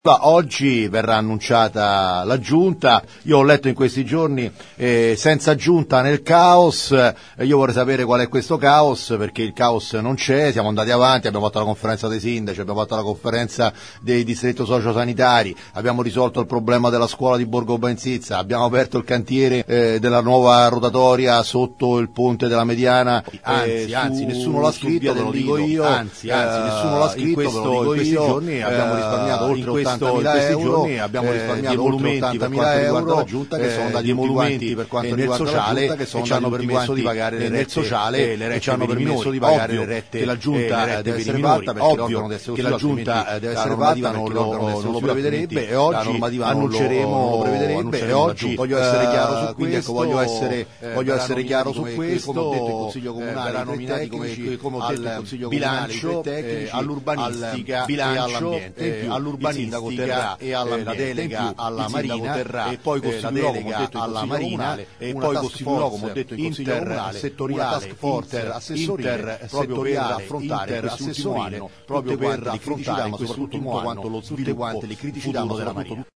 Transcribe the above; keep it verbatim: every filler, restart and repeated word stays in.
Oggi verrà annunciata la giunta. Io ho letto in questi giorni eh, senza giunta nel caos. Eh, io vorrei sapere qual è questo caos, perché il caos non c'è. Siamo andati avanti, abbiamo fatto la conferenza dei sindaci, abbiamo fatto la conferenza dei distretto sociosanitari, abbiamo risolto il problema della scuola di Borgo Benzizza, abbiamo aperto il cantiere eh, della nuova rotatoria sotto il ponte della Mediana. Anzi, eh, anzi, nessuno l'ha scritto, ve lo dico io. Anzi, anzi, eh, nessuno l'ha scritto, in, questo, ve lo dico in questi io. giorni abbiamo risparmiato oltre ottantamila in questi euro, giorni abbiamo risparmiato eh, oltre ottantamila euro la giunta, che sono andati emolumenti per quanto riguarda la giunta, che sono ci hanno permesso di pagare le rette sociale, le rette ci hanno permesso di pagare le rette, che la giunta deve essere fatta, ovvio che la giunta deve essere fatta, non lo prevederebbe, e oggi annunceremo prevederebbe e oggi voglio essere chiaro su questo, voglio essere voglio essere chiaro su questo, come ho detto il Consiglio Comunale, nominati come come ho detto il Consiglio bilancio, all'urbanistica, all'ambiente, all'urbanistica e alla eh, delega alla Marina terrà, e poi costituirò, come ho detto, alla Marina, e poi costituirò, come ho detto, in Consiglio Comunale, settoriale, task force assessorile, proprio per affrontare quest'ultimo anno, proprio per affrontare in quest'ultimo anno tutte quante le criticità della Marina.